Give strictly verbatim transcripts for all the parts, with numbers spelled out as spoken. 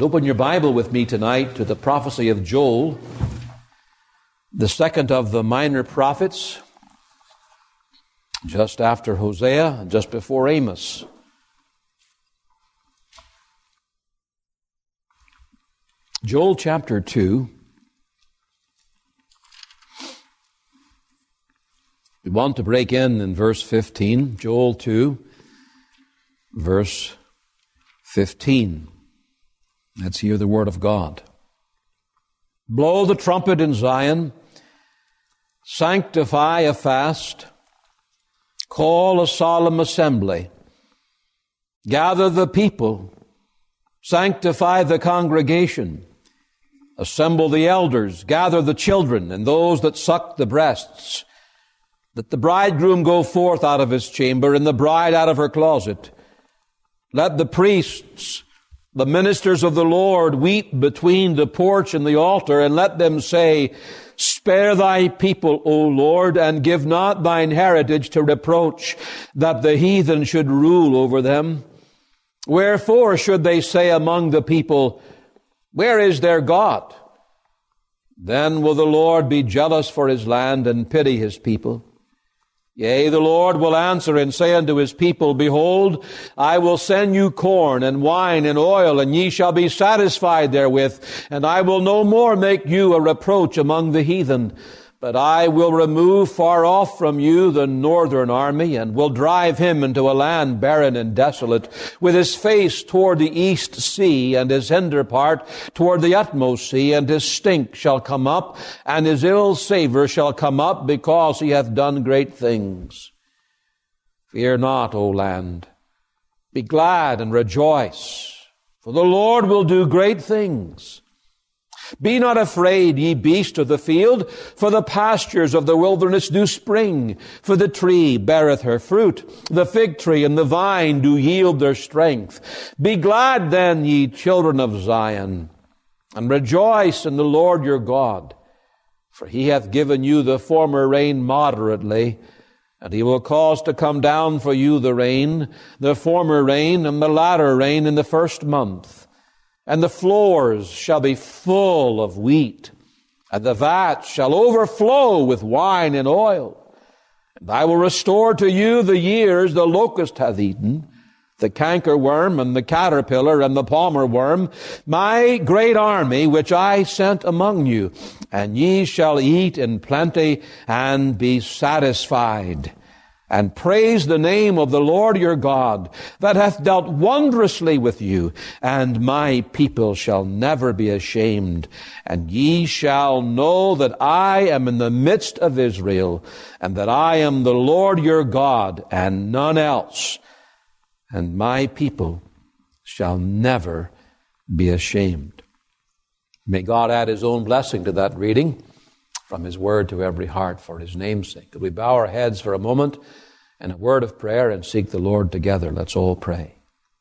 Open your Bible with me tonight to the prophecy of Joel, the second of the minor prophets, just after Hosea and just before Amos. Joel chapter two. We want to break in in verse fifteen. Joel two, verse fifteen. Let's hear the word of God. Blow the trumpet in Zion, sanctify a fast, call a solemn assembly, gather the people, sanctify the congregation, assemble the elders, gather the children and those that suck the breasts, that the bridegroom go forth out of his chamber and the bride out of her closet. Let the priests, the ministers of the Lord, weep between the porch and the altar, and let them say, Spare thy people, O Lord, and give not thine heritage to reproach, that the heathen should rule over them. Wherefore should they say among the people, Where is their God? Then will the Lord be jealous for his land and pity his people. Yea, the Lord will answer and say unto his people, Behold, I will send you corn and wine and oil, and ye shall be satisfied therewith, and I will no more make you a reproach among the heathen. But I will remove far off from you the northern army, and will drive him into a land barren and desolate, with his face toward the east sea, and his hinder part toward the utmost sea, and his stink shall come up, and his ill savor shall come up, because he hath done great things. Fear not, O land. Be glad and rejoice, for the Lord will do great things. Be not afraid, ye beasts of the field, for the pastures of the wilderness do spring. For the tree beareth her fruit, the fig tree and the vine do yield their strength. Be glad then, ye children of Zion, and rejoice in the Lord your God. For he hath given you the former rain moderately, and he will cause to come down for you the rain, the former rain and the latter rain in the first month. And the floors shall be full of wheat, and the vats shall overflow with wine and oil. And I will restore to you the years the locust hath eaten, the cankerworm and the caterpillar and the palmer worm, my great army which I sent among you. And ye shall eat in plenty and be satisfied. And praise the name of the Lord your God, that hath dealt wondrously with you. And my people shall never be ashamed. And ye shall know that I am in the midst of Israel, and that I am the Lord your God, and none else. And my people shall never be ashamed. May God add his own blessing to that reading from his word to every heart for his name's sake. Could we bow our heads for a moment in a word of prayer and seek the Lord together? Let's all pray.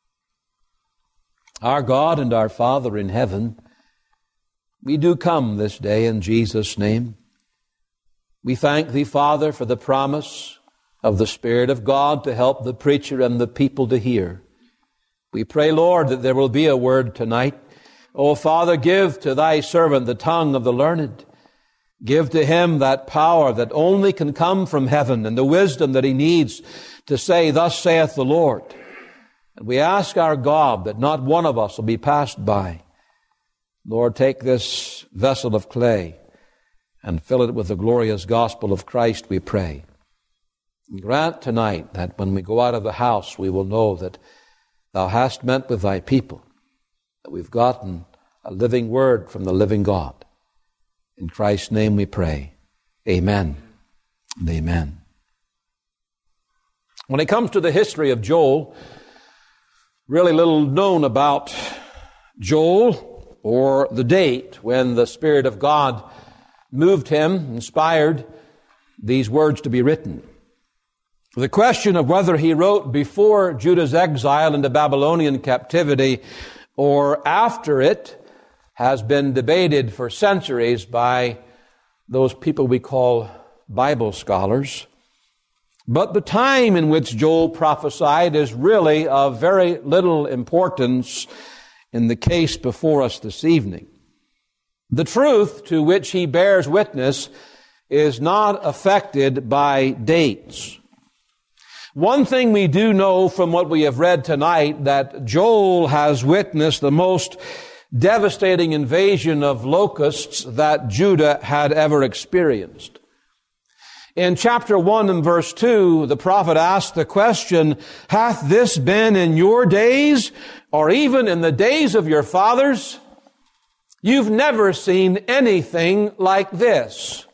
Our God and our Father in heaven, we do come this day in Jesus' name. We thank thee, Father, for the promise of the Spirit of God to help the preacher and the people to hear. We pray, Lord, that there will be a word tonight. Oh, Father, give to thy servant the tongue of the learned. Give to him that power that only can come from heaven and the wisdom that he needs to say, Thus saith the Lord. And we ask our God that not one of us will be passed by. Lord, take this vessel of clay and fill it with the glorious gospel of Christ, we pray. And grant tonight that when we go out of the house, we will know that thou hast met with thy people, that we've gotten a living word from the living God. In Christ's name we pray. Amen and amen. When it comes to the history of Joel, really little known about Joel or the date when the Spirit of God moved him, inspired these words to be written. The question of whether he wrote before Judah's exile into Babylonian captivity or after it has been debated for centuries by those people we call Bible scholars. But the time in which Joel prophesied is really of very little importance in the case before us this evening. The truth to which he bears witness is not affected by dates. One thing we do know from what we have read tonight, that Joel has witnessed the most devastating invasion of locusts that Judah had ever experienced. In chapter one and verse two, the prophet asked the question, "Hath this been in your days, or even in the days of your fathers? You've never seen anything like this."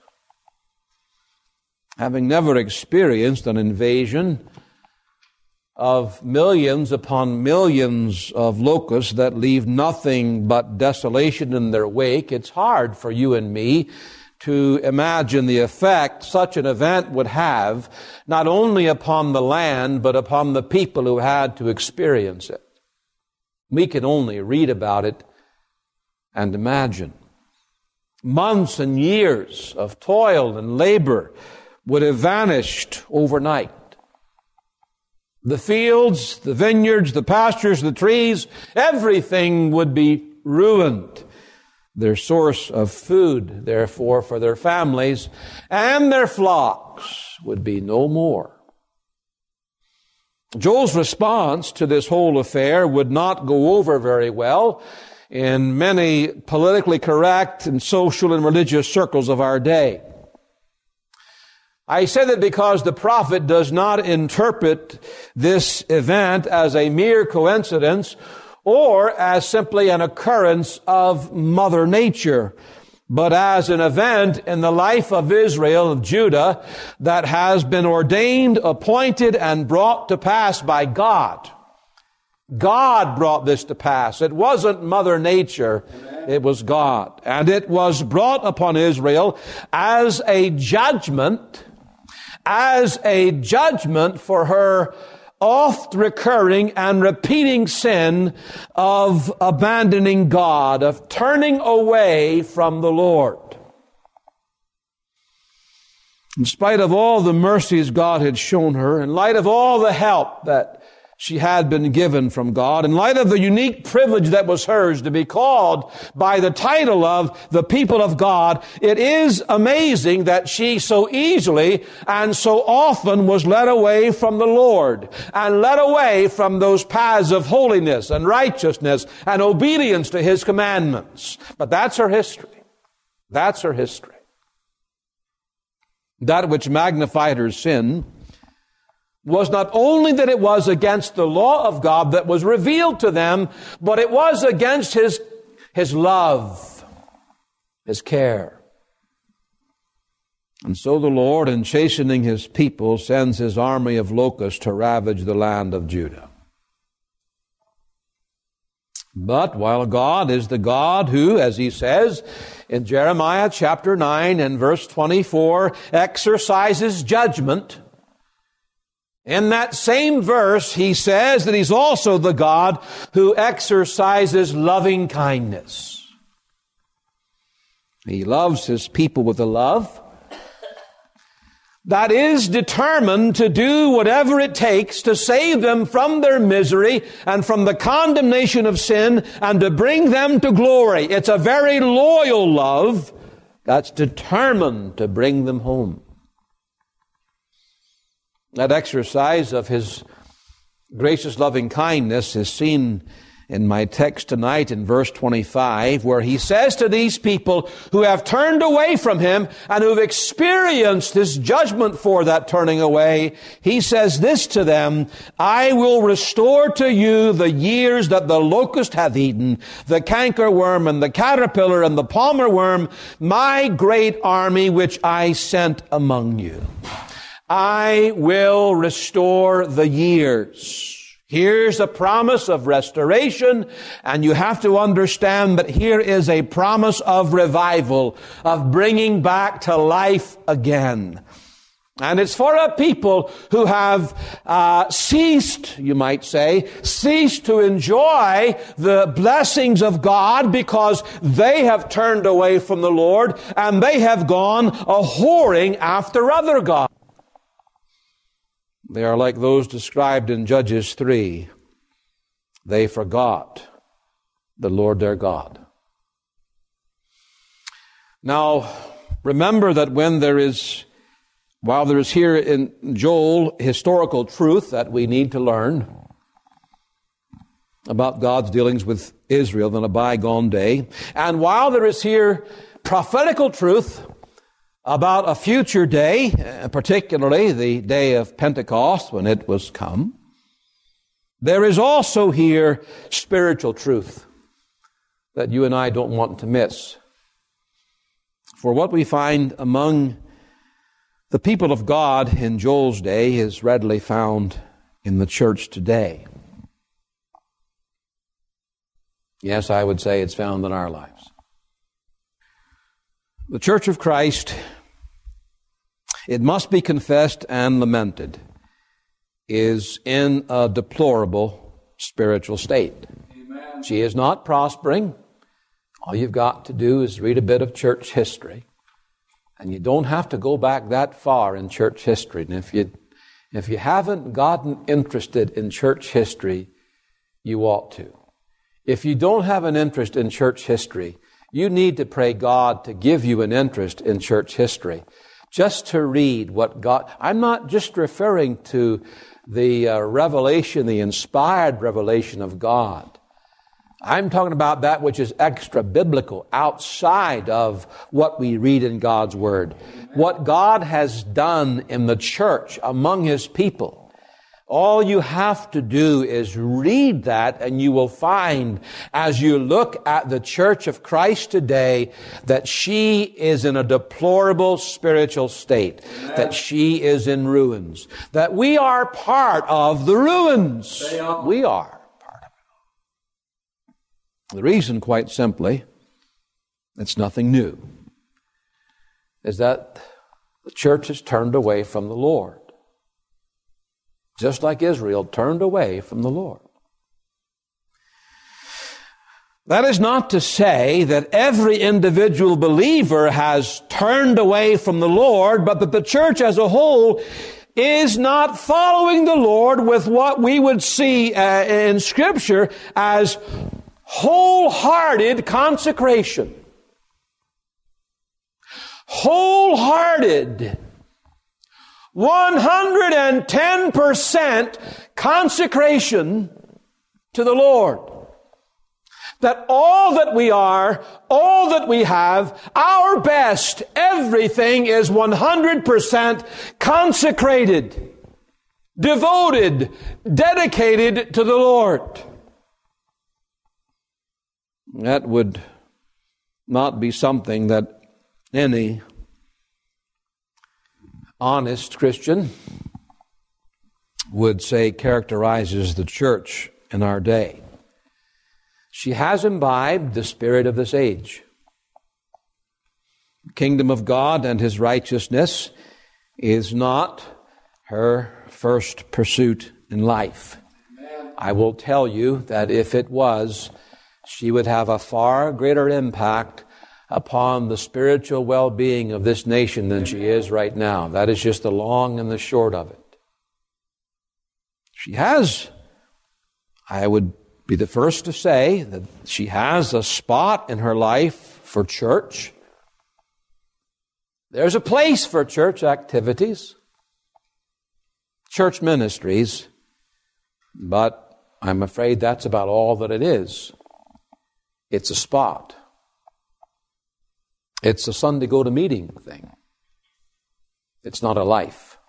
Having never experienced an invasion of millions upon millions of locusts that leave nothing but desolation in their wake, it's hard for you and me to imagine the effect such an event would have, not only upon the land, but upon the people who had to experience it. We can only read about it and imagine. Months and years of toil and labor would have vanished overnight. The fields, the vineyards, the pastures, the trees, everything would be ruined. Their source of food, therefore, for their families and their flocks would be no more. Joel's response to this whole affair would not go over very well in many politically correct and social and religious circles of our day. I say that because the prophet does not interpret this event as a mere coincidence or as simply an occurrence of Mother Nature, but as an event in the life of Israel, of Judah, that has been ordained, appointed, and brought to pass by God. God brought this to pass. It wasn't Mother Nature. Amen. It was God. And it was brought upon Israel as a judgment, as a judgment for her oft recurring and repeating sin of abandoning God, of turning away from the Lord. In spite of all the mercies God had shown her, in light of all the help that she had been given from God, in light of the unique privilege that was hers to be called by the title of the people of God, it is amazing that she so easily and so often was led away from the Lord and led away from those paths of holiness and righteousness and obedience to His commandments. But that's her history. That's her history. That which magnified her sin was not only that it was against the law of God that was revealed to them, but it was against His, His love, His care. And so the Lord, in chastening His people, sends His army of locusts to ravage the land of Judah. But while God is the God who, as He says in Jeremiah chapter nine and verse twenty-four, exercises judgment, in that same verse, He says that He's also the God who exercises loving kindness. He loves His people with a love that is determined to do whatever it takes to save them from their misery and from the condemnation of sin and to bring them to glory. It's a very loyal love that's determined to bring them home. That exercise of His gracious loving kindness is seen in my text tonight in verse twenty-five, where He says to these people who have turned away from Him and who've experienced His judgment for that turning away, He says this to them, "I will restore to you the years that the locust hath eaten, the cankerworm and the caterpillar and the palmer worm, my great army which I sent among you." I will restore the years. Here's a promise of restoration, and you have to understand that here is a promise of revival, of bringing back to life again. And it's for a people who have uh, ceased, you might say, ceased to enjoy the blessings of God because they have turned away from the Lord and they have gone a-whoring after other gods. They are like those described in Judges three. They forgot the Lord their God. Now, remember that when there is, while there is here in Joel historical truth that we need to learn about God's dealings with Israel in a bygone day, and while there is here prophetical truth about a future day, particularly the day of Pentecost when it was come, there is also here spiritual truth that you and I don't want to miss. For what we find among the people of God in Joel's day is readily found in the church today. Yes, I would say it's found in our lives. The Church of Christ, it must be confessed and lamented, is in a deplorable spiritual state. Amen. She is not prospering. All you've got to do is read a bit of church history. And you don't have to go back that far in church history. And if you, if you haven't gotten interested in church history, you ought to. If you don't have an interest in church history, you need to pray God to give you an interest in church history. Just to read what God... I'm not just referring to the uh, revelation, the inspired revelation of God. I'm talking about that which is extra biblical, outside of what we read in God's Word. What God has done in the church among His people. All you have to do is read that, and you will find, as you look at the Church of Christ today, that she is in a deplorable spiritual state. Amen. That she is in ruins. That we are part of the ruins. Are. We are. The reason, quite simply, it's nothing new, is that the church has turned away from the Lord. Just like Israel turned away from the Lord. That is not to say that every individual believer has turned away from the Lord, but that the church as a whole is not following the Lord with what we would see uh, in Scripture as wholehearted consecration. Wholehearted, one hundred ten percent consecration to the Lord. That all that we are, all that we have, our best, everything is one hundred percent consecrated, devoted, dedicated to the Lord. That would not be something that any honest Christian would say characterizes the church in our day. She has imbibed the spirit of this age. The kingdom of God and His righteousness is not her first pursuit in life. Amen. I will tell you that if it was, she would have a far greater impact upon the spiritual well-being of this nation than she is right now. That is just the long and the short of it. She has, I would be the first to say, that she has a spot in her life for church. There's a place for church activities, church ministries, but I'm afraid that's about all that it is. It's a spot. It's a Sunday go-to-meeting thing. It's not a life.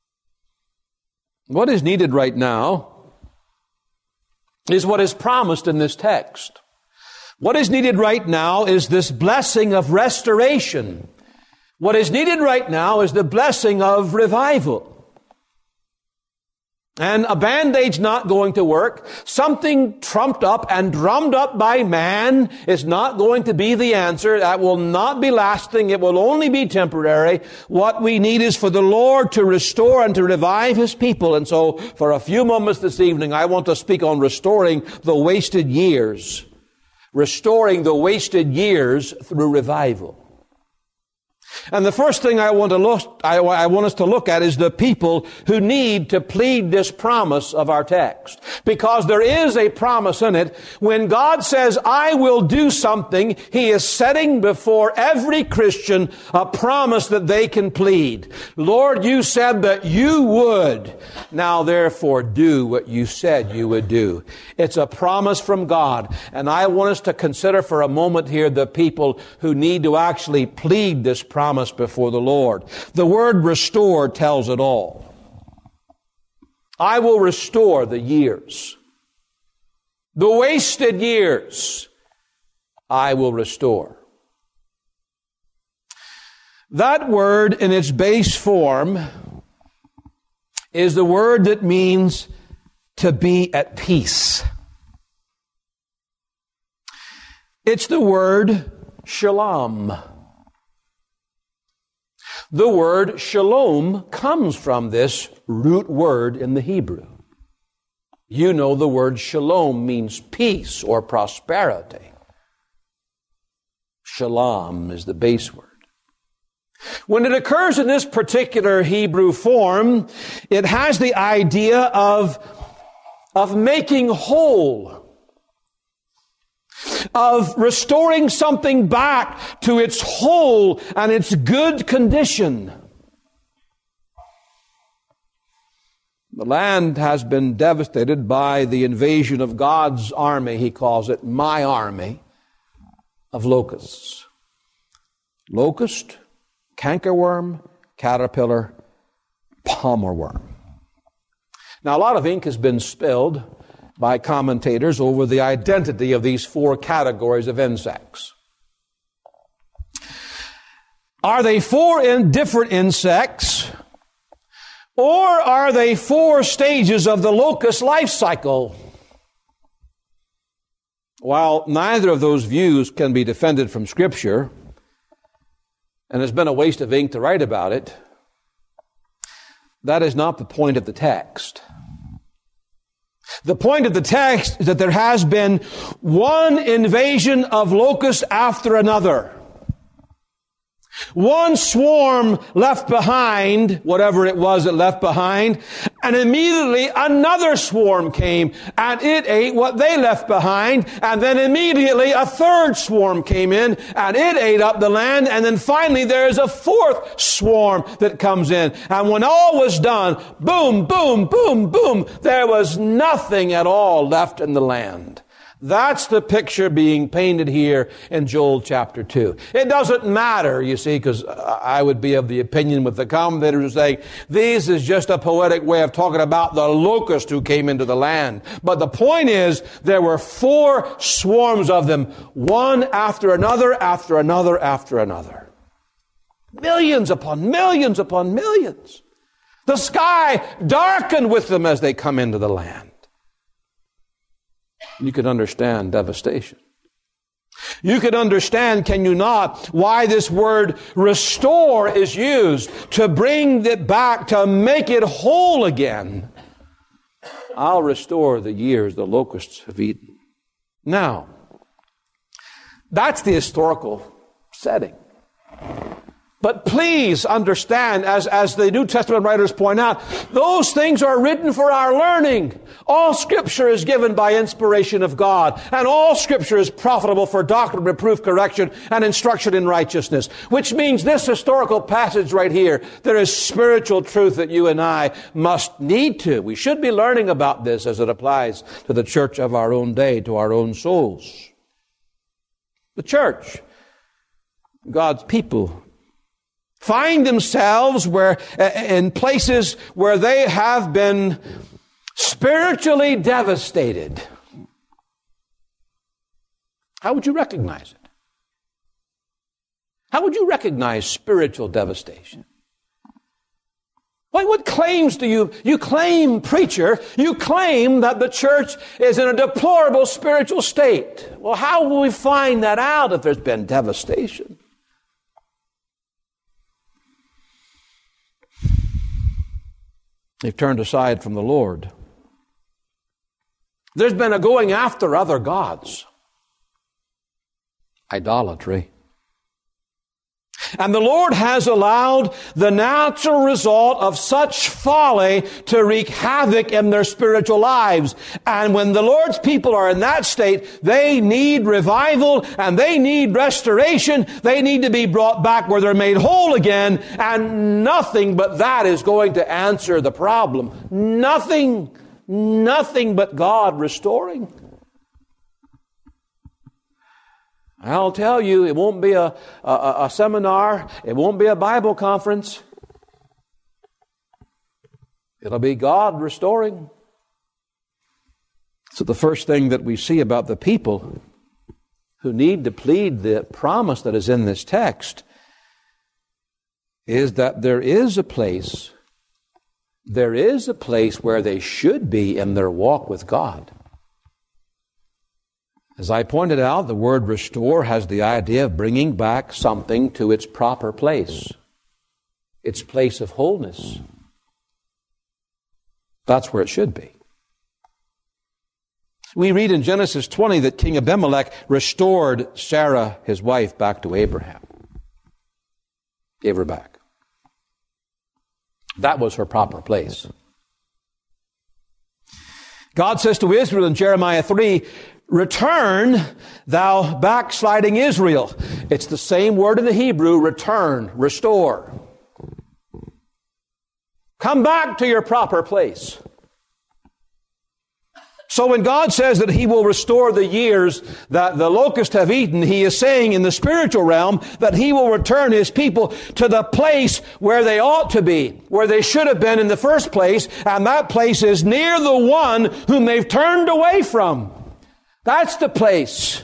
What is needed right now is what is promised in this text. What is needed right now is this blessing of restoration. What is needed right now is the blessing of revival. And a Band-Aid's not going to work. Something trumped up and drummed up by man is not going to be the answer. That will not be lasting. It will only be temporary. What we need is for the Lord to restore and to revive His people. And so, for a few moments this evening, I want to speak on restoring the wasted years. Restoring the wasted years through revival. And the first thing I want to look, I, I want us to look at is the people who need to plead this promise of our text. Because there is a promise in it. When God says, I will do something, He is setting before every Christian a promise that they can plead. Lord, you said that you would. Now therefore do what you said you would do. It's a promise from God. And I want us to consider for a moment here the people who need to actually plead this promise before the Lord. The word restore tells it all. I will restore the years. The wasted years, I will restore. That word in its base form is the word that means to be at peace. It's the word shalom. The word shalom comes from this root word in the Hebrew. You know the word shalom means peace or prosperity. Shalom is the base word. When it occurs in this particular Hebrew form, it has the idea of, of making whole, of restoring something back to its whole and its good condition. The land has been devastated by the invasion of God's army, he calls it, my army, of locusts. Locust, cankerworm, caterpillar, palmer worm. Now, a lot of ink has been spilled by commentators over the identity of these four categories of insects. Are they four in different insects, or are they four stages of the locust life cycle? While neither of those views can be defended from Scripture, and it's been a waste of ink to write about it, that is not the point of the text. The point of the text is that there has been one invasion of locusts after another. One swarm left behind, whatever it was it left behind, and immediately another swarm came, and it ate what they left behind, and then immediately a third swarm came in, and it ate up the land, and then finally there is a fourth swarm that comes in. And when all was done, boom, boom, boom, boom, there was nothing at all left in the land. That's the picture being painted here in Joel chapter two. It doesn't matter, you see, because I would be of the opinion with the commentators who say, this is just a poetic way of talking about the locust who came into the land. But the point is, there were four swarms of them, one after another, after another, after another. Millions upon millions upon millions. The sky darkened with them as they come into the land. You can understand devastation. You can understand, can you not, why this word restore is used, to bring it back, to make it whole again. I'll restore the years the locusts have eaten. Now, that's the historical setting. But please understand, as, as the New Testament writers point out, those things are written for our learning. All Scripture is given by inspiration of God, and all Scripture is profitable for doctrine, reproof, correction, and instruction in righteousness. Which means this historical passage right here, there is spiritual truth that you and I must need to. We should be learning about this as it applies to the church of our own day, to our own souls. The church, God's people, find themselves where, in places where they have been spiritually devastated. How would you recognize it? How would you recognize spiritual devastation? Why, what claims do you, you claim, preacher, you claim that the church is in a deplorable spiritual state. Well, how will we find that out if there's been devastation? They've turned aside from the Lord. There's been a going after other gods. Idolatry. And the Lord has allowed the natural result of such folly to wreak havoc in their spiritual lives. And when the Lord's people are in that state, they need revival and they need restoration. They need to be brought back where they're made whole again. And nothing but that is going to answer the problem. Nothing, nothing but God restoring. I'll tell you, it won't be a, a, a seminar. It won't be a Bible conference. It'll be God restoring. So the first thing that we see about the people who need to plead the promise that is in this text is that there is a place, there is a place where they should be in their walk with God. As I pointed out, the word restore has the idea of bringing back something to its proper place, its place of wholeness. That's where it should be. We read in Genesis twenty that King Abimelech restored Sarah, his wife, back to Abraham. Gave her back. That was her proper place. God says to Israel in Jeremiah three, return, thou backsliding Israel. It's the same word in the Hebrew, return, restore. Come back to your proper place. So when God says that He will restore the years that the locusts have eaten, He is saying in the spiritual realm that He will return His people to the place where they ought to be, where they should have been in the first place, and that place is near the one whom they've turned away from. That's the place.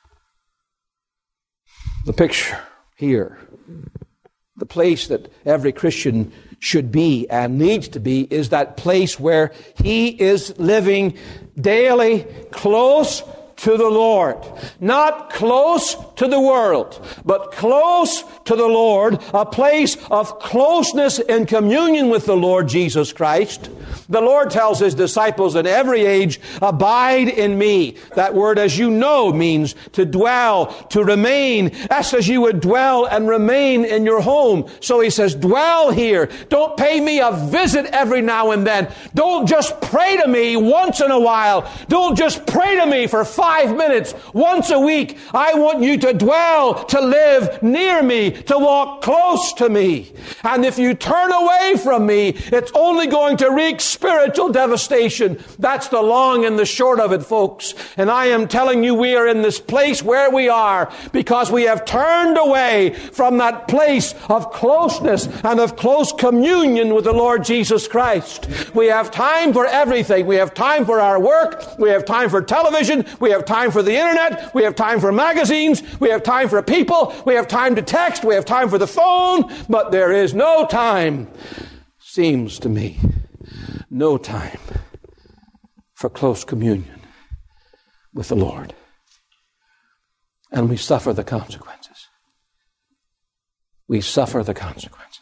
The picture here, the place that every Christian should be and needs to be, is that place where he is living daily close to the Lord. Not close to the world, but close to the Lord, a place of closeness and communion with the Lord Jesus Christ. The Lord tells His disciples in every age, abide in me. That word, as you know, means to dwell, to remain, as as you would dwell and remain in your home. So He says, dwell here. Don't pay me a visit every now and then. Don't just pray to me once in a while. Don't just pray to me for five minutes once a week. I want you to dwell, to live near me, to walk close to me. And if you turn away from me, it's only going to wreak spiritual devastation. That's the long and the short of it, folks. And I am telling you, we are in this place where we are because we have turned away from that place of closeness and of close communion with the Lord Jesus Christ. We have time for everything. We have time for our work. We have time for television. We have time for the internet. We have time for magazines. We have time for people. We have time to text. We have time for the phone. But there is no time, seems to me, no time for close communion with the Lord. And we suffer the consequences. We suffer the consequences.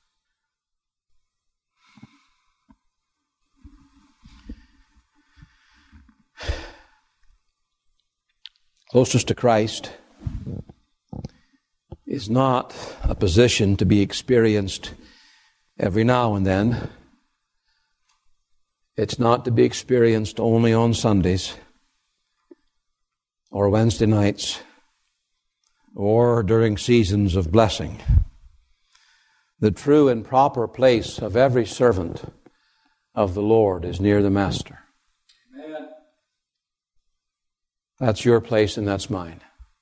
Closeness to Christ is not a position to be experienced every now and then. It's not to be experienced only on Sundays or Wednesday nights or during seasons of blessing. The true and proper place of every servant of the Lord is near the Master. Amen. That's your place and that's mine.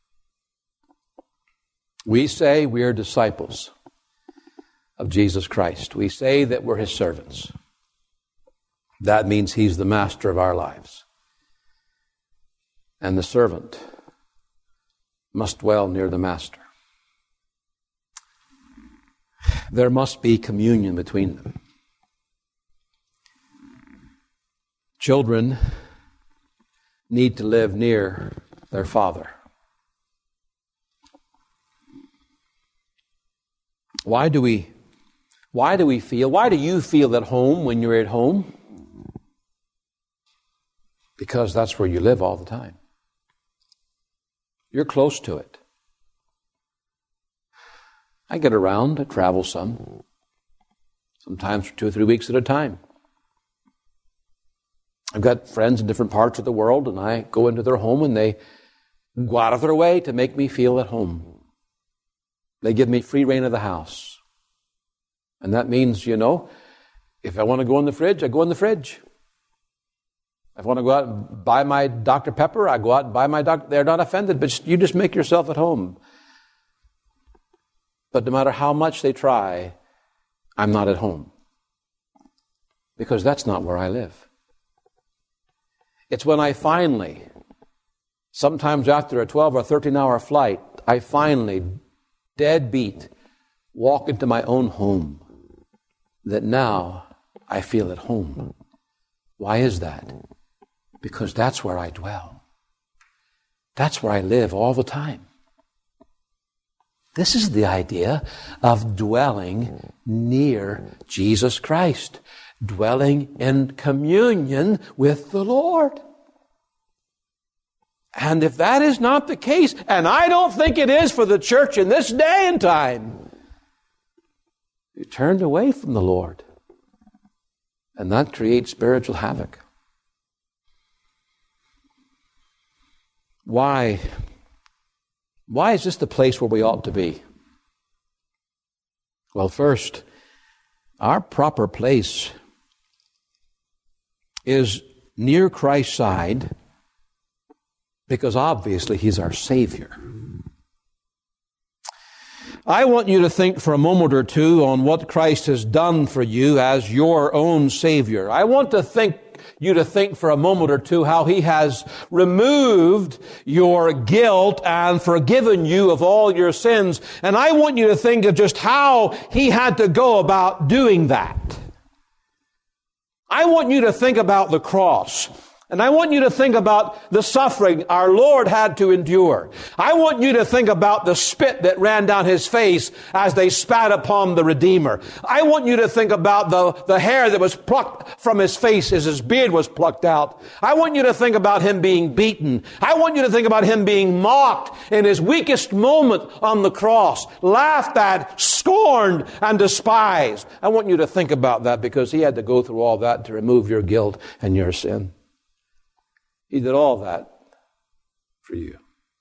We say we are disciples of Jesus Christ. We say that we're His servants. That means He's the master of our lives. And the servant must dwell near the master. There must be communion between them. Children need to live near their father. Why do we, why do we feel, why do you feel at home when you're at home? Because that's where you live all the time. You're close to it. I get around, I travel some, sometimes for two or three weeks at a time. I've got friends in different parts of the world, and I go into their home, and they go out of their way to make me feel at home. They give me free rein of the house. And that means, you know, if I want to go in the fridge, I go in the fridge. If I want to go out and buy my Doctor Pepper, I go out and buy my Doctor They're not offended, but you just make yourself at home. But no matter how much they try, I'm not at home. Because that's not where I live. It's when I finally, sometimes after a twelve or thirteen hour flight, I finally, dead beat, walk into my own home, that now I feel at home. Why is that? Because that's where I dwell. That's where I live all the time. This is the idea of dwelling near Jesus Christ, dwelling in communion with the Lord. And if that is not the case, and I don't think it is for the church in this day and time, you turned away from the Lord. And that creates spiritual havoc. Why? Why is this the place where we ought to be? Well, first, our proper place is near Christ's side because obviously He's our Savior. I want you to think for a moment or two on what Christ has done for you as your own Savior. I want to think you to think for a moment or two how He has removed your guilt and forgiven you of all your sins. And I want you to think of just how He had to go about doing that. I want you to think about the cross. And I want you to think about the suffering our Lord had to endure. I want you to think about the spit that ran down His face as they spat upon the Redeemer. I want you to think about the, the hair that was plucked from His face as His beard was plucked out. I want you to think about Him being beaten. I want you to think about Him being mocked in His weakest moment on the cross, laughed at, scorned, and despised. I want you to think about that because He had to go through all that to remove your guilt and your sin. He did all that for you.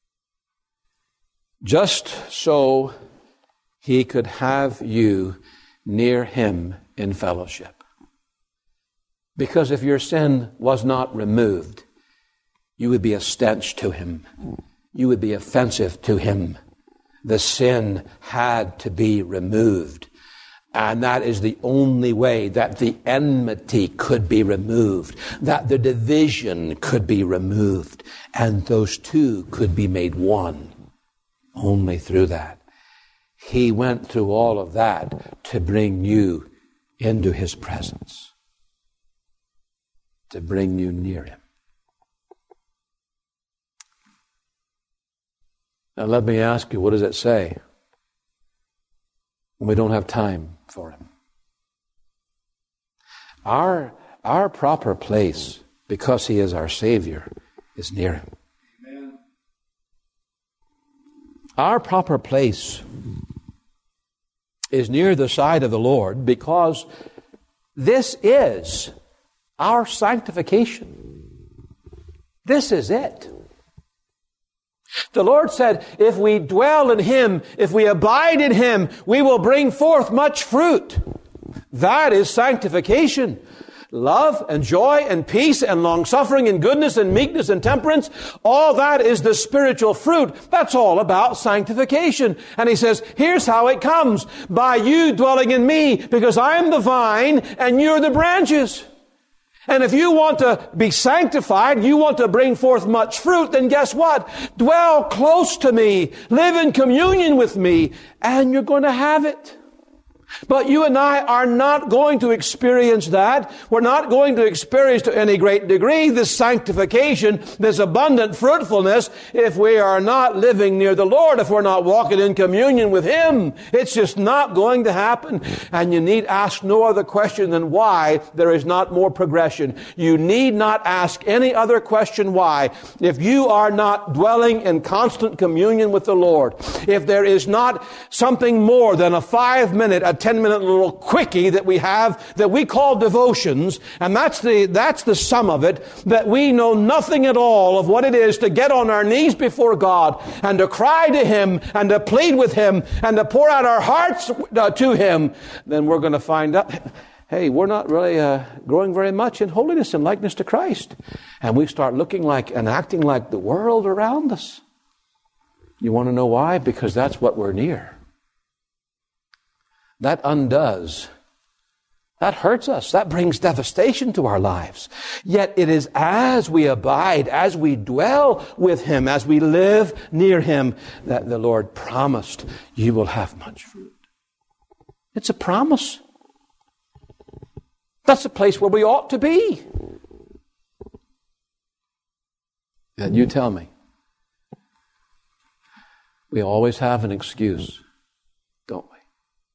Just so He could have you near Him in fellowship. Because if your sin was not removed, you would be a stench to Him. You would be offensive to Him. The sin had to be removed. And that is the only way that the enmity could be removed, that the division could be removed, and those two could be made one. Only through that. He went through all of that to bring you into His presence, to bring you near Him. Now let me ask you, what does it say when we don't have time for Him? Our, our proper place, because He is our Savior, is near Him. Amen. Our proper place is near the side of the Lord because this is our sanctification. This is it. The Lord said, if we dwell in Him, if we abide in Him, we will bring forth much fruit. That is sanctification. Love and joy and peace and long-suffering and goodness and meekness and temperance, all that is the spiritual fruit. That's all about sanctification. And He says, here's how it comes. By you dwelling in Me, because I am the vine and you're the branches. And if you want to be sanctified, you want to bring forth much fruit, then guess what? Dwell close to Me, live in communion with Me, and you're going to have it. But you and I are not going to experience that. We're not going to experience to any great degree this sanctification, this abundant fruitfulness, if we are not living near the Lord, if we're not walking in communion with Him. It's just not going to happen. And you need ask no other question than why there is not more progression. You need not ask any other question why. If you are not dwelling in constant communion with the Lord, if there is not something more than a five-minute, a ten-minute little quickie that we have that we call devotions, and that's the, that's the sum of it, that we know nothing at all of what it is to get on our knees before God and to cry to Him and to plead with Him and to pour out our hearts uh, to Him, then we're going to find out, hey, we're not really uh, growing very much in holiness and likeness to Christ. And we start looking like and acting like the world around us. You want to know why? Because that's what we're near. That undoes. That hurts us. That brings devastation to our lives. Yet it is as we abide, as we dwell with Him, as we live near Him, that the Lord promised, you will have much fruit. It's a promise. That's the place where we ought to be. And you tell me. We always have an excuse, don't we?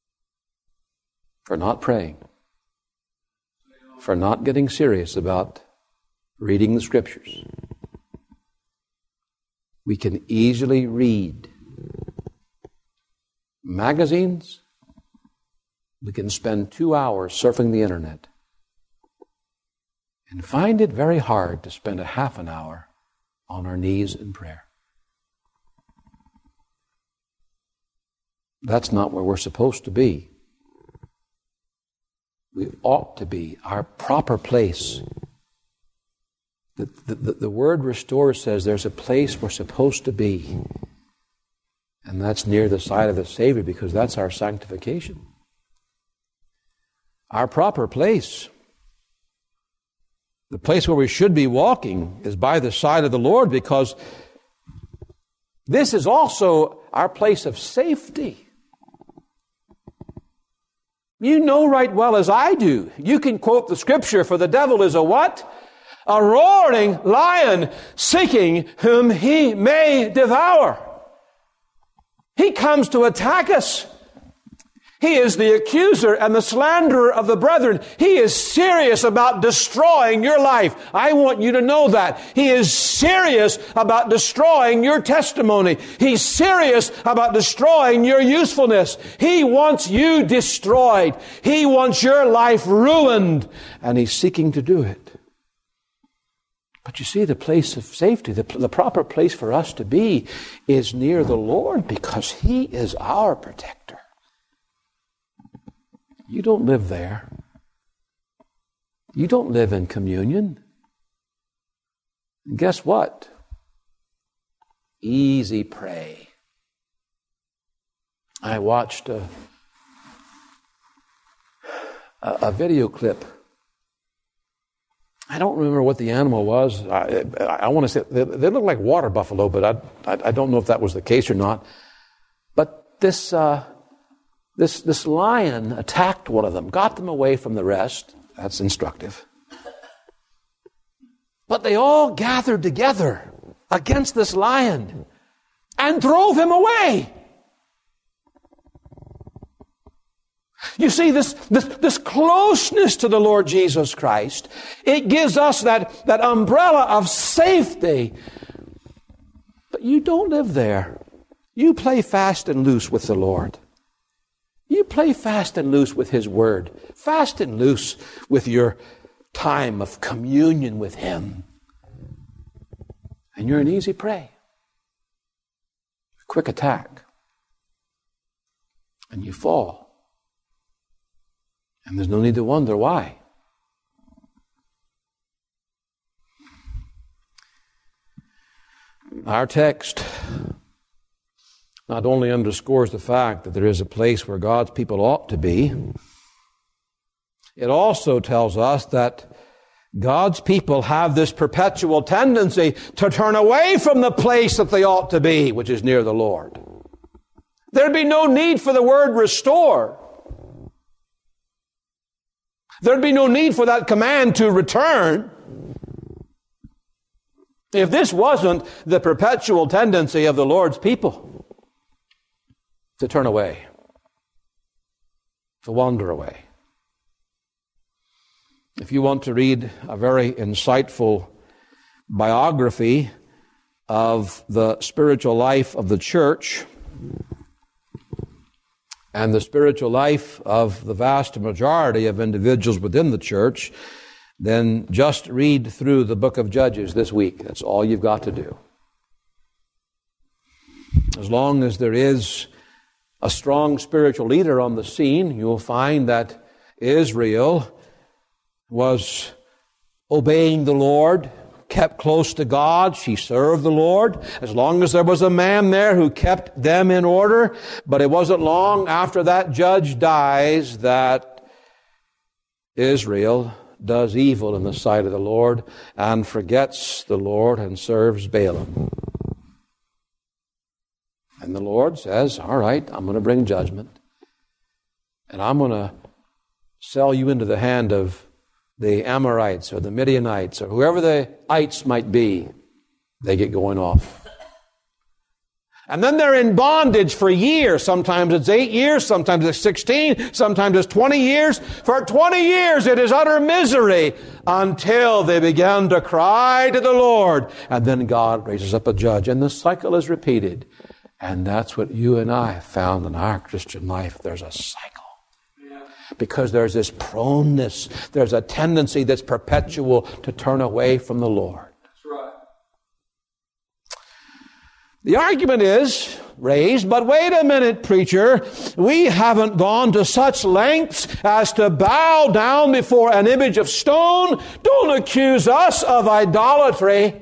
For not praying. For not getting serious about reading the Scriptures. We can easily read magazines. We can spend two hours surfing the internet. And find it very hard to spend a half an hour on our knees in prayer. That's not where we're supposed to be. We ought to be. Our proper place. The, the, the, the word restore says there's a place we're supposed to be. And that's near the side of the Savior, because that's our sanctification. Our proper place, the place where we should be walking, is by the side of the Lord, because this is also our place of safety. You know right well as I do. You can quote the Scripture, for the devil is a what? A roaring lion seeking whom he may devour. He comes to attack us. He is the accuser and the slanderer of the brethren. He is serious about destroying your life. I want you to know that. He is serious about destroying your testimony. He's serious about destroying your usefulness. He wants you destroyed. He wants your life ruined. And he's seeking to do it. But you see, the place of safety, the, the proper place for us to be is near the Lord, because He is our protector. You don't live there. You don't live in communion. And guess what? Easy prey. I watched a, a, a video clip. I don't remember what the animal was. I, I, I want to say, they, they look like water buffalo, but I, I, I don't know if that was the case or not. But this... Uh, This, this lion attacked one of them, got them away from the rest. That's instructive. But they all gathered together against this lion and drove him away. You see, this, this, this closeness to the Lord Jesus Christ, it gives us that, that umbrella of safety. But you don't live there. You play fast and loose with the Lord. You play fast and loose with His Word. Fast and loose with your time of communion with Him. And you're an easy prey. A quick attack. And you fall. And there's no need to wonder why. Our text not only underscores the fact that there is a place where God's people ought to be, it also tells us that God's people have this perpetual tendency to turn away from the place that they ought to be, which is near the Lord. There'd be no need for the word restore. There'd be no need for that command to return. If this wasn't the perpetual tendency of the Lord's people to turn away, to wander away. If you want to read a very insightful biography of the spiritual life of the church, and the spiritual life of the vast majority of individuals within the church, then just read through the book of Judges this week. That's all you've got to do. As long as there is a strong spiritual leader on the scene, you'll find that Israel was obeying the Lord, kept close to God. She served the Lord as long as there was a man there who kept them in order. But it wasn't long after that judge dies that Israel does evil in the sight of the Lord and forgets the Lord and serves Baalim. And the Lord says, all right, I'm going to bring judgment. And I'm going to sell you into the hand of the Amorites or the Midianites or whoever the ites might be. They get going off. And then they're in bondage for years. Sometimes it's eight years, sometimes it's sixteen, sometimes it's twenty years. For twenty years it is utter misery until they begin to cry to the Lord. And then God raises up a judge. And the cycle is repeated. And that's what you and I have found in our Christian life. There's a cycle. Because there's this proneness, there's a tendency that's perpetual to turn away from the Lord. That's right. The argument is raised, but wait a minute, preacher. We haven't gone to such lengths as to bow down before an image of stone. Don't accuse us of idolatry.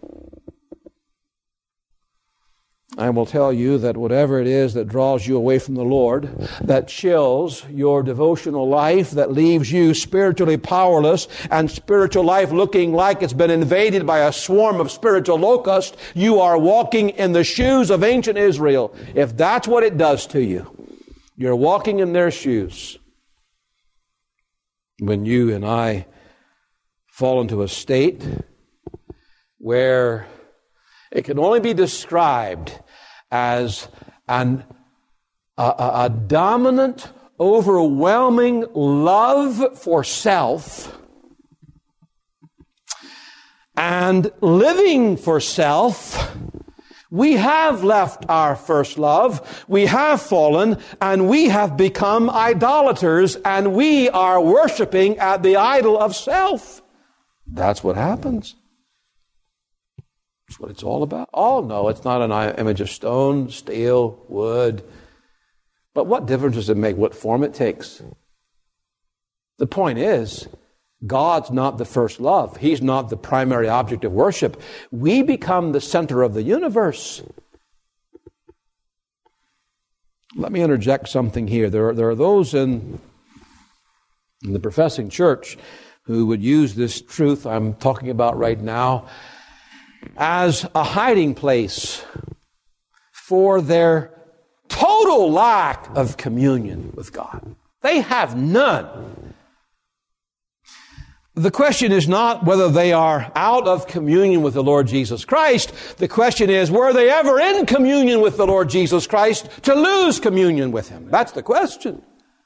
I will tell you that whatever it is that draws you away from the Lord, that chills your devotional life, that leaves you spiritually powerless and spiritual life looking like it's been invaded by a swarm of spiritual locusts, you are walking in the shoes of ancient Israel. If that's what it does to you, you're walking in their shoes. When you and I fall into a state where it can only be described as an, a, a, a dominant, overwhelming love for self and living for self. We have left our first love, we have fallen, and we have become idolaters, and we are worshiping at the idol of self. That's what happens. That's what it's all about. Oh, no, it's not an image of stone, steel, wood. But what difference does it make what form it takes? The point is, God's not the first love. He's not the primary object of worship. We become the center of the universe. Let me interject something here. There are, there are those in, in the professing church who would use this truth I'm talking about right now as a hiding place for their total lack of communion with God. They have none. The question is not whether they are out of communion with the Lord Jesus Christ. The question is, were they ever in communion with the Lord Jesus Christ to lose communion with Him? That's the question.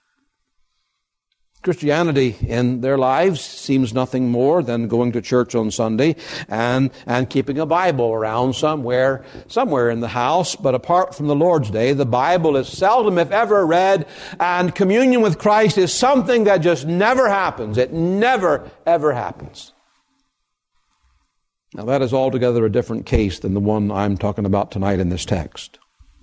Christianity in their lives seems nothing more than going to church on Sunday and, and keeping a Bible around somewhere, somewhere in the house. But apart from the Lord's Day, the Bible is seldom, if ever, read, and communion with Christ is something that just never happens. It never, ever happens. Now that is altogether a different case than the one I'm talking about tonight in this text.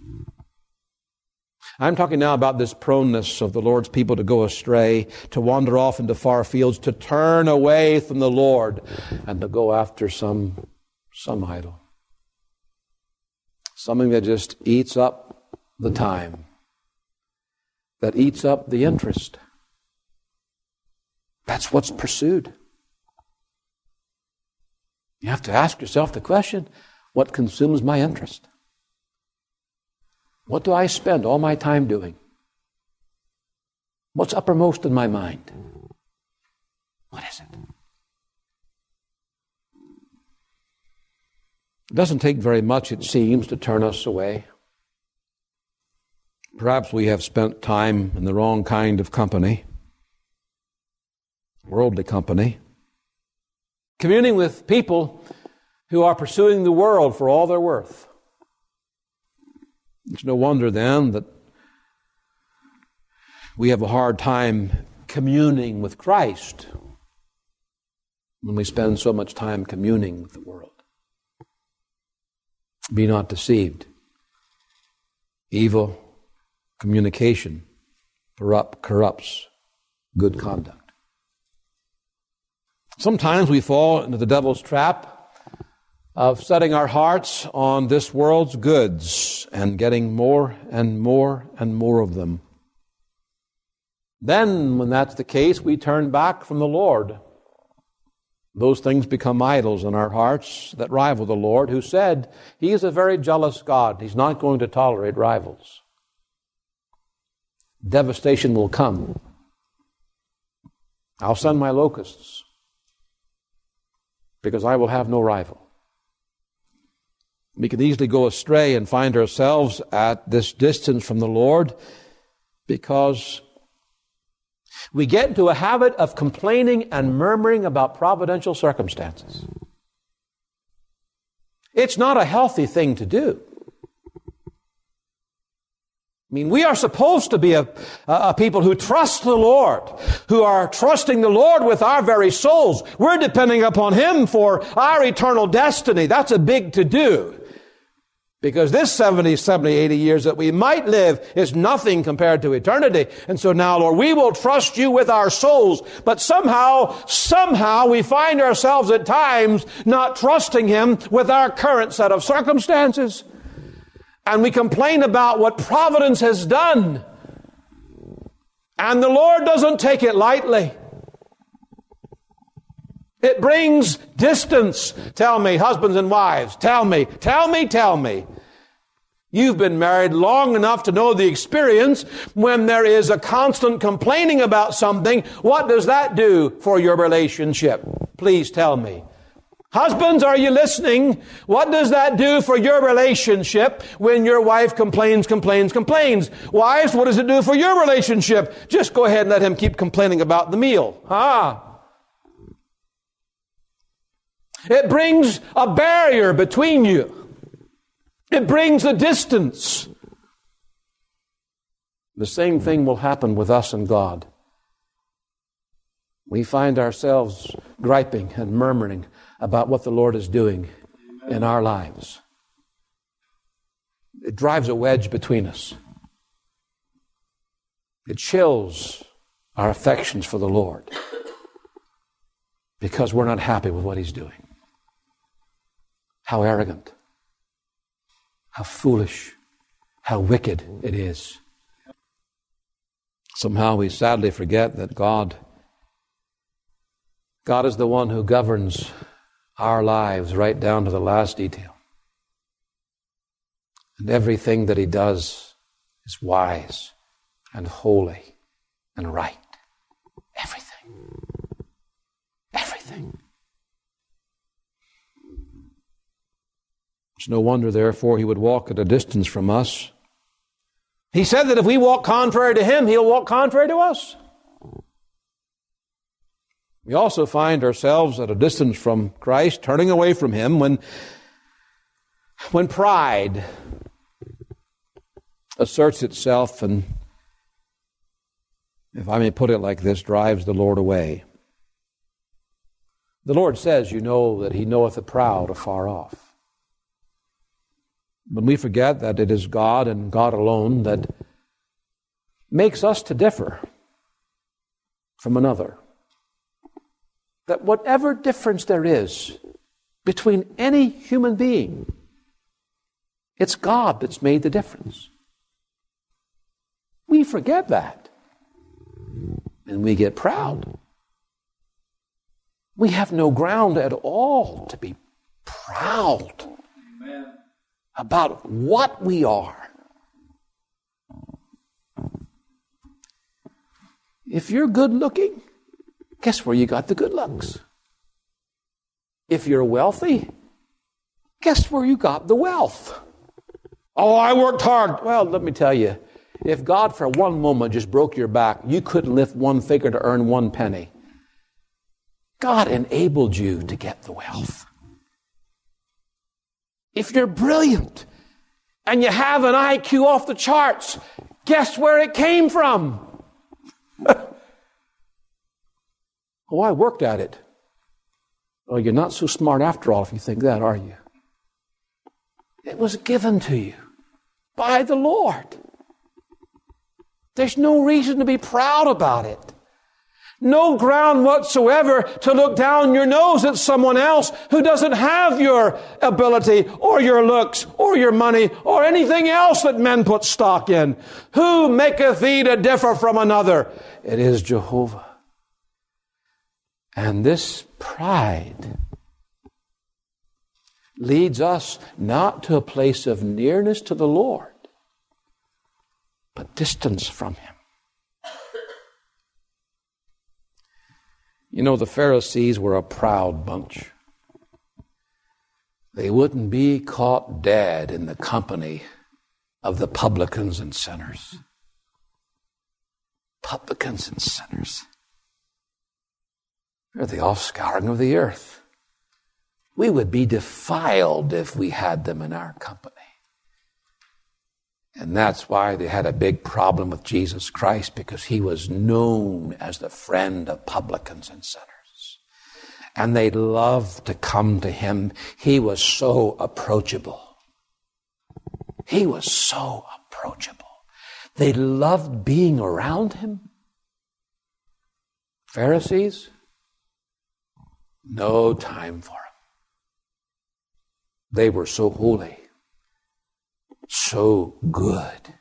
I'm talking now about this proneness of the Lord's people to go astray, to wander off into far fields, to turn away from the Lord, and to go after some, some idol. Something that just eats up the time, that eats up the interest. That's what's pursued. You have to ask yourself the question, what consumes my interest? What do I spend all my time doing? What's uppermost in my mind? What is it? It doesn't take very much, it seems, to turn us away. Perhaps we have spent time in the wrong kind of company, worldly company, communing with people who are pursuing the world for all they're worth. It's no wonder then that we have a hard time communing with Christ when we spend so much time communing with the world. Be not deceived. Evil communication corrupt, corrupts good conduct. Sometimes we fall into the devil's trap of setting our hearts on this world's goods and getting more and more and more of them. Then, when that's the case, we turn back from the Lord. Those things become idols in our hearts that rival the Lord, who said He is a very jealous God. He's not going to tolerate rivals. Devastation will come. I'll send my locusts because I will have no rival. We could easily go astray and find ourselves at this distance from the Lord because we get into a habit of complaining and murmuring about providential circumstances. It's not a healthy thing to do. I mean, we are supposed to be a, a people who trust the Lord, who are trusting the Lord with our very souls. We're depending upon Him for our eternal destiny. That's a big to-do. Because this seventy, seventy, eighty years that we might live is nothing compared to eternity. And so now, Lord, we will trust You with our souls. But somehow, somehow we find ourselves at times not trusting Him with our current set of circumstances. And we complain about what providence has done. And the Lord doesn't take it lightly. It brings distance. Tell me, husbands and wives, tell me, tell me, tell me. You've been married long enough to know the experience when there is a constant complaining about something. What does that do for your relationship? Please tell me. Husbands, are you listening? What does that do for your relationship when your wife complains, complains, complains? Wives, what does it do for your relationship? Just go ahead and let him keep complaining about the meal. Ah. It brings a barrier between you. It brings a distance. The same thing will happen with us and God. We find ourselves griping and murmuring about what the Lord is doing in our lives. It drives a wedge between us. It chills our affections for the Lord because we're not happy with what He's doing. How arrogant, how foolish, how wicked it is. Somehow we sadly forget that God, God is the one who governs our lives right down to the last detail. And everything that He does is wise and holy and right. Everything. Everything. It's no wonder, therefore, He would walk at a distance from us. He said that if we walk contrary to Him, He'll walk contrary to us. We also find ourselves at a distance from Christ, turning away from Him when, when pride asserts itself and, if I may put it like this, drives the Lord away. The Lord says, you know, that He knoweth the proud afar off. But we forget that it is God and God alone that makes us to differ from another. That whatever difference there is between any human being, it's God that's made the difference. We forget that. And we get proud. We have no ground at all to be proud Amen. About what we are. If you're good looking, guess where you got the good looks? If you're wealthy, guess where you got the wealth? Oh, I worked hard. Well, let me tell you, if God for one moment just broke your back, you couldn't lift one finger to earn one penny. God enabled you to get the wealth. If you're brilliant, and you have an I Q off the charts, guess where it came from? Oh, I worked at it. Oh, you're not so smart after all if you think that, are you? It was given to you by the Lord. There's no reason to be proud about it. No ground whatsoever to look down your nose at someone else who doesn't have your ability or your looks or your money or anything else that men put stock in. Who maketh thee to differ from another? It is Jehovah. And this pride leads us not to a place of nearness to the Lord, but distance from Him. You know, the Pharisees were a proud bunch. They wouldn't be caught dead in the company of the publicans and sinners. Publicans and sinners. They're the offscouring of the earth. We would be defiled if we had them in our company. And that's why they had a big problem with Jesus Christ, because He was known as the friend of publicans and sinners. And they loved to come to Him. He was so approachable. He was so approachable. They loved being around Him. Pharisees, no time for Him. They were so holy, so good.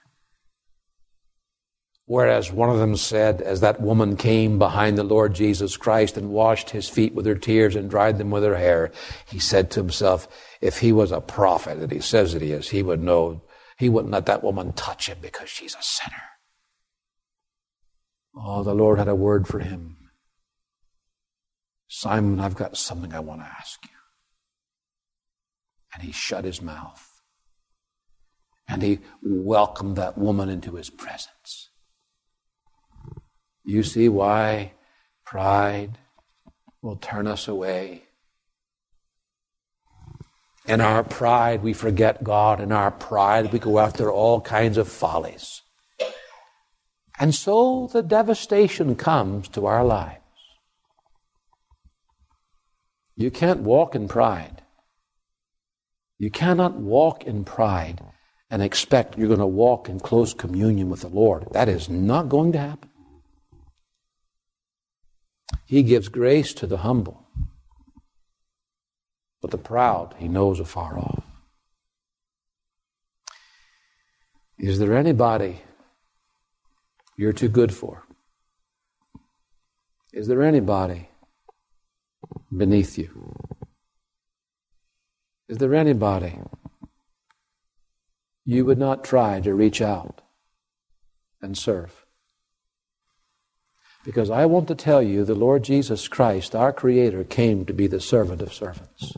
Whereas one of them said, as that woman came behind the Lord Jesus Christ and washed His feet with her tears and dried them with her hair, he said to himself, if he was a prophet, and he says that he is, he would know, he wouldn't let that woman touch him because she's a sinner. Oh, the Lord had a word for him. Simon, I've got something I want to ask you. And he shut his mouth. And he welcomed that woman into his presence. You see why pride will turn us away. In our pride, we forget God. In our pride, we go after all kinds of follies. And so the devastation comes to our lives. You can't walk in pride. You cannot walk in pride and expect you're going to walk in close communion with the Lord. That is not going to happen. He gives grace to the humble, but the proud He knows afar off. Is there anybody you're too good for? Is there anybody beneath you? Is there anybody you would not try to reach out and serve? Because I want to tell you, the Lord Jesus Christ, our Creator, came to be the servant of servants.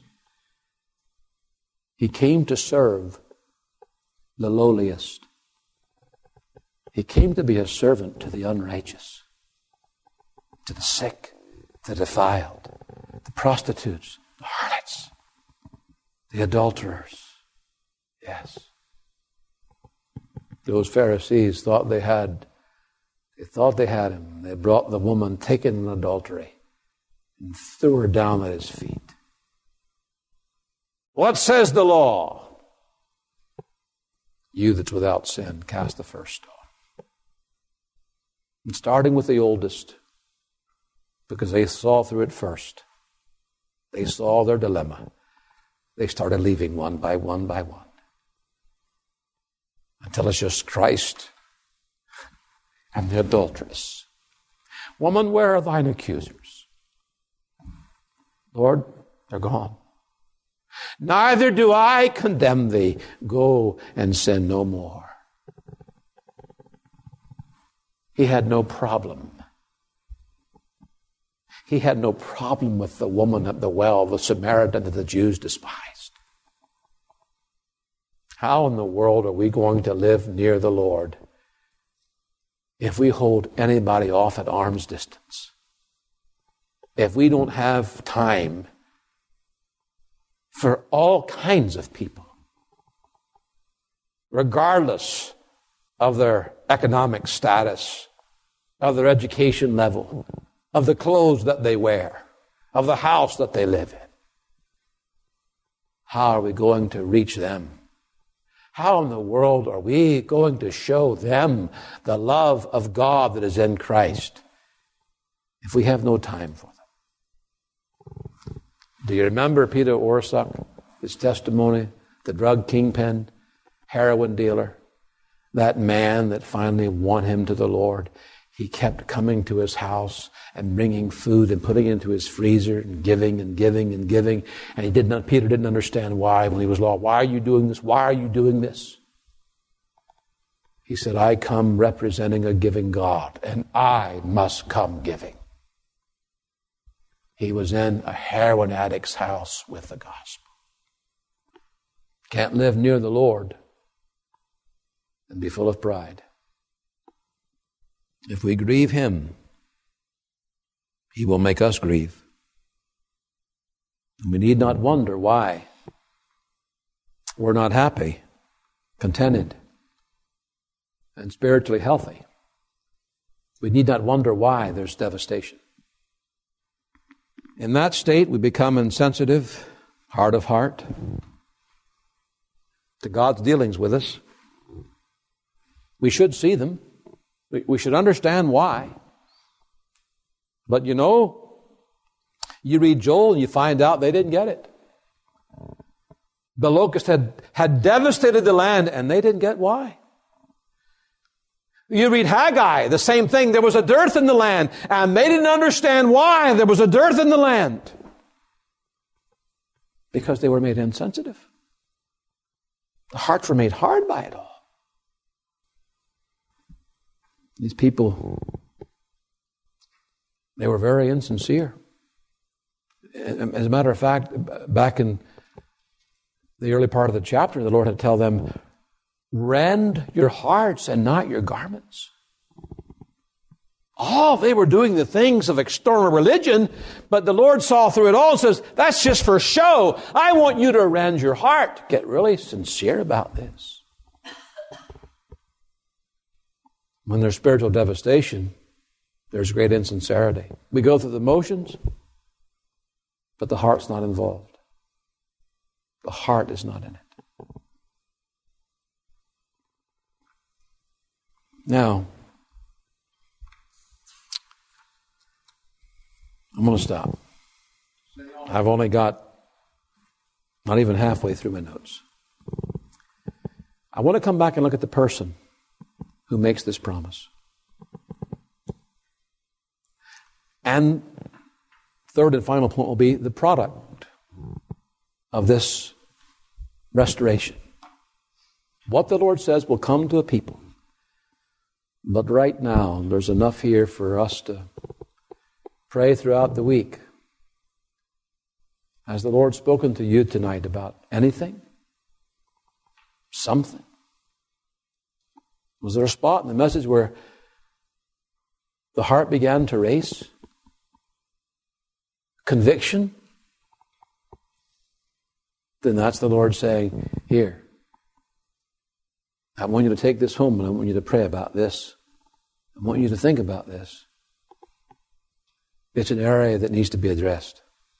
He came to serve the lowliest. He came to be a servant to the unrighteous, to the sick, the defiled, the prostitutes, the harlots, the adulterers. Yes. Those Pharisees thought they had, they thought they had Him. They brought the woman taken in adultery and threw her down at His feet. What says the law? You that's without sin, cast the first stone. And starting with the oldest, because they saw through it first. They saw their dilemma. They started leaving one by one by one. Until it's just Christ and the adulteress. Woman, where are thine accusers? Lord, they're gone. Neither do I condemn thee. Go and sin no more. He had no problem. He had no problem with the woman at the well, the Samaritan that the Jews despised. How in the world are we going to live near the Lord if we hold anybody off at arm's distance? If we don't have time for all kinds of people? regardless of their economic status, of their education level, of the clothes that they wear, of the house that they live in. How are we going to reach them? How in the world are we going to show them the love of God that is in Christ if we have no time for them? Do you remember Peter Orsuck, his testimony, the drug kingpin, heroin dealer, that man that finally won him to the Lord? He kept coming to his house and bringing food and putting it into his freezer and giving and giving and giving. And he did not, Peter didn't understand why when he was lost. Why are you doing this? Why are you doing this? He said, I come representing a giving God, and I must come giving. He was in a heroin addict's house with the gospel. Can't live near the Lord and be full of pride. If we grieve Him, He will make us grieve. And we need not wonder why we're not happy, contented, and spiritually healthy. We need not wonder why there's devastation. In that state, we become insensitive, hard of heart, to God's dealings with us. We should see them. We should understand why. But you know, you read Joel and you find out they didn't get it. The locust had, had devastated the land and they didn't get why. You read Haggai, the same thing. There was a dearth in the land and they didn't understand why there was a dearth in the land. Because they were made insensitive. The hearts were made hard by it all. These people, they were very insincere. As a matter of fact, back in the early part of the chapter, the Lord had to tell them, rend your hearts and not your garments. Oh, they were doing the things of external religion, but the Lord saw through it all and says, that's just for show. I want you to rend your heart. Get really sincere about this. When there's spiritual devastation, there's great insincerity. We go through the motions, but the heart's not involved. The heart is not in it. Now, I'm going to stop. I've only got not even halfway through my notes. I want to come back and look at the person who makes this promise. And third and final point will be the product of this restoration. What the Lord says will come to a people. But right now, there's enough here for us to pray throughout the week. Has the Lord spoken to you tonight about anything? Something? Was there a spot in the message where the heart began to race? Conviction? Then that's the Lord saying, here, I want you to take this home and I want you to pray about this. I want you to think about this. It's an area that needs to be addressed.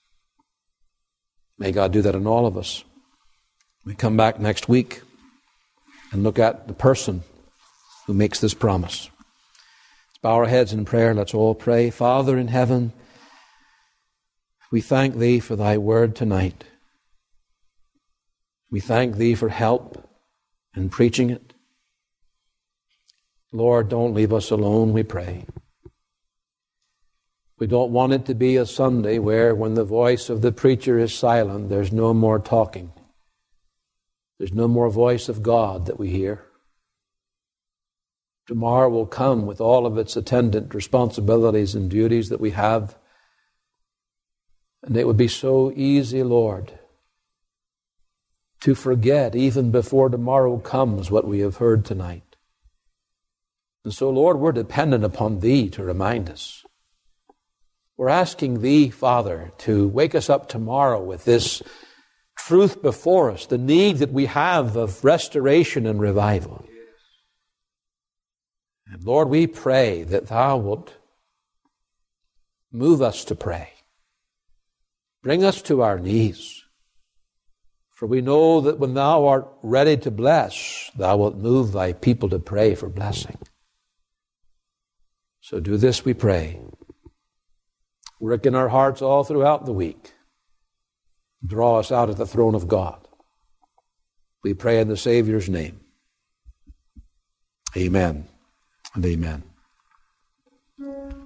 May God do that in all of us. We come back next week and look at the person who makes this promise. Let's bow our heads in prayer. Let's all pray. Father in heaven, we thank Thee for Thy word tonight. We thank Thee for help in preaching it. Lord, don't leave us alone, we pray. We don't want it to be a Sunday where when the voice of the preacher is silent, there's no more talking. There's no more voice of God that we hear. Tomorrow will come with all of its attendant responsibilities and duties that we have. And it would be so easy, Lord, to forget even before tomorrow comes what we have heard tonight. And so, Lord, we're dependent upon Thee to remind us. We're asking Thee, Father, to wake us up tomorrow with this truth before us, the need that we have of restoration and revival. And Lord, we pray that Thou wilt move us to pray. Bring us to our knees. For we know that when Thou art ready to bless, Thou wilt move Thy people to pray for blessing. So do this, we pray. Work in our hearts all throughout the week. Draw us out at the throne of God. We pray in the Savior's name. Amen and amen.